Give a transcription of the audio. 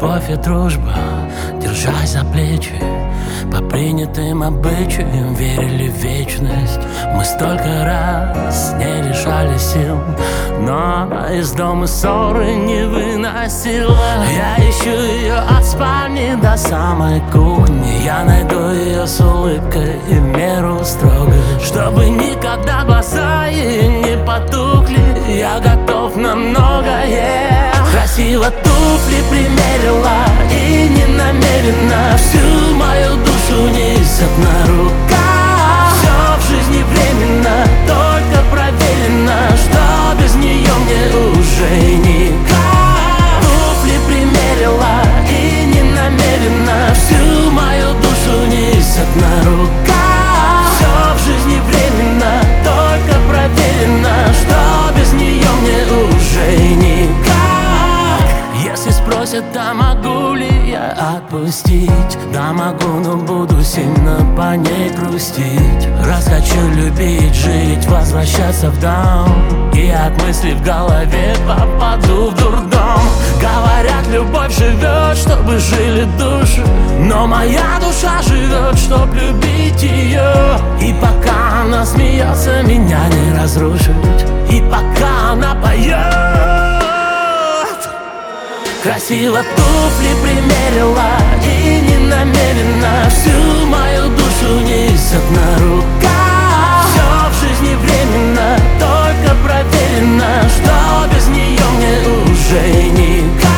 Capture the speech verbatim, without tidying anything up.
Любовь и дружба, держась за плечи, по принятым обычаям верили в вечность. Мы столько раз не лишали сил, но из дома ссоры не выносила. Я ищу ее от спальни до самой кухни. Я найду ее с улыбкой и в меру строго, чтобы никогда глаза ей не потухли. Я готов на многое. Красиво туфли примерила и не намерена всю мою душу несет на руках. Все в жизни временно, только проверено, что без нее мне уже никак. Туфли примерила и не намерена всю мою душу несет на руках. Все в жизни временно, только проверено, что без нее мне уже никак. Если спросят, да могу ли я отпустить, да могу, но буду сильно по ней грустить. Раз хочу любить, жить, возвращаться в дом, и от мыслей в голове попаду в дурдом. Говорят, любовь живет, чтобы жили души, но моя душа живет, чтоб любить ее. И пока она смеется, меня не разрушить, и пока она поет. Красиво туфли примерила и не намерена всю мою душу несет на руках. Все в жизни временно, только проверено, что без нее мне уже никак.